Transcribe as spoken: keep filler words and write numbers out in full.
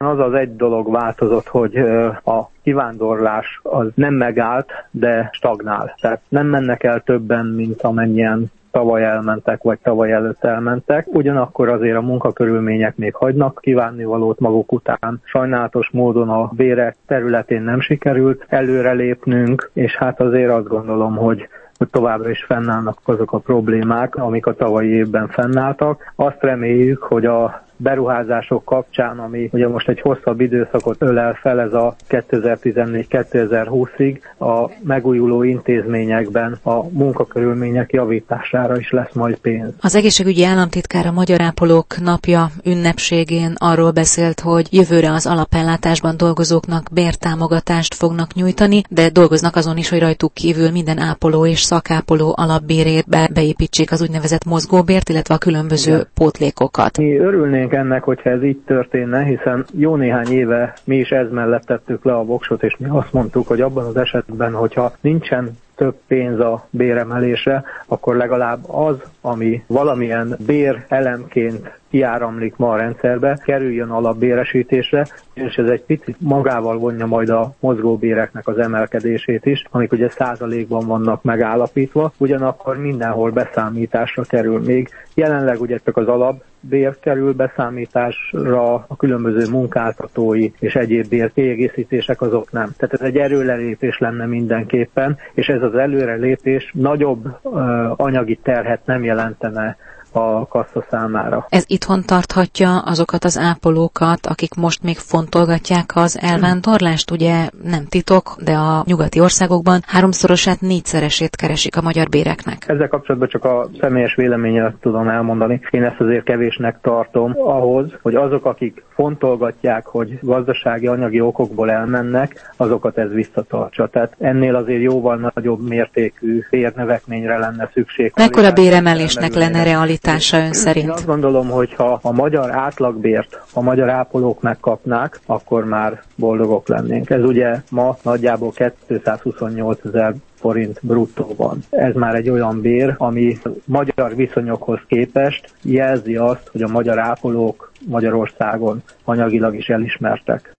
Az az egy dolog változott, hogy a kivándorlás az nem megállt, de stagnál. Tehát nem mennek el többen, mint amennyien tavaly elmentek, vagy tavaly előtt elmentek. Ugyanakkor azért a munkakörülmények még hagynak kívánnivalót maguk után. Sajnálatos módon a bérek területén nem sikerült előrelépnünk, és hát azért azt gondolom, hogy hogy továbbra is fennállnak azok a problémák, amik a tavalyi évben fennálltak. Azt reméljük, hogy a beruházások kapcsán, ami ugye most egy hosszabb időszakot ölel fel, ez a kétezer-tizennégy kétezer-húszig a megújuló intézményekben a munkakörülmények javítására is lesz majd pénz. Az egészségügyi államtitkár a Magyar Ápolók Napja ünnepségén arról beszélt, hogy jövőre az alapellátásban dolgozóknak bértámogatást fognak nyújtani, de dolgoznak azon is, hogy rajtuk kívül minden ápoló és szakápoló alapbérét be, beépítsék az úgynevezett mozgóbért, illetve a különböző Igen. pótlékokat. Mi örülnénk ennek, hogyha ez így történne, hiszen jó néhány éve mi is ez mellett tettük le a voksot, és mi azt mondtuk, hogy abban az esetben, hogyha nincsen több pénz a béremelésre, akkor legalább az, ami valamilyen bérelemként kiáramlik ma a rendszerbe, kerüljön alapbéresítésre, és ez egy picit magával vonja majd a mozgóbéreknek az emelkedését is, amik ugye százalékban vannak megállapítva, ugyanakkor mindenhol beszámításra kerül. Még jelenleg ugye csak az alapbér kerül beszámításra, a különböző munkáltatói és egyéb bérkiegészítések azok nem. Tehát ez egy erőlelépés lenne mindenképpen, és ez az előrelépés nagyobb uh, anyagi terhet nem jelentene a kassa számára. Ez itthon tarthatja azokat az ápolókat, akik most még fontolgatják az elvándorlást, ugye nem titok, de a nyugati országokban háromszorosát, négyszeresét keresik a magyar béreknek. Ezzel kapcsolatban csak a személyes véleményet tudom elmondani. Én ezt azért kevésnek tartom ahhoz, hogy azok, akik fontolgatják, hogy gazdasági, anyagi okokból elmennek, azokat ez visszatartsa. Tehát ennél azért jóval nagyobb mértékű bérnövekményre lenne szükség. Mekkora béremelésnek lenne realitása ön szerint? Én azt gondolom, hogy ha a magyar átlagbért a magyar ápolók megkapnák, akkor már boldogok lennénk. Ez ugye ma nagyjából kétszázhuszonnyolcezer forint bruttóban. Ez már egy olyan bér, ami magyar viszonyokhoz képest jelzi azt, hogy a magyar ápolók Magyarországon anyagilag is elismertek.